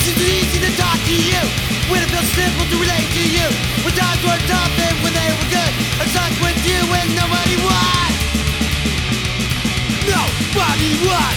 seems easy to talk to you when it feels simple to relate to you. When times were tough and when they were good, I stuck with you and nobody won. Nobody won.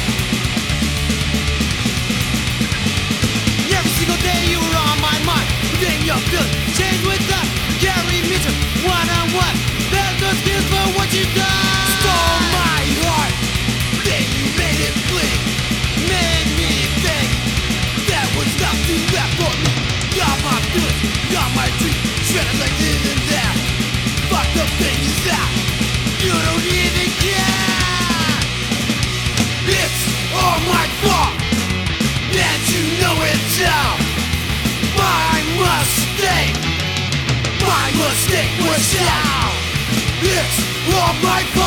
Every single day you were on my mind. Then your feeling changed with us. Carry me to one-on-one. There's no excuse for what you've done. Stole my heart, then you made it bleed. Made me think there was nothing left for me. You're my feelings, you're my dream. Shredded like this and that. Fuck the things that you don't even care. It's all my fault, and you know it's all my mistake. My mistake was out. It's all my fault.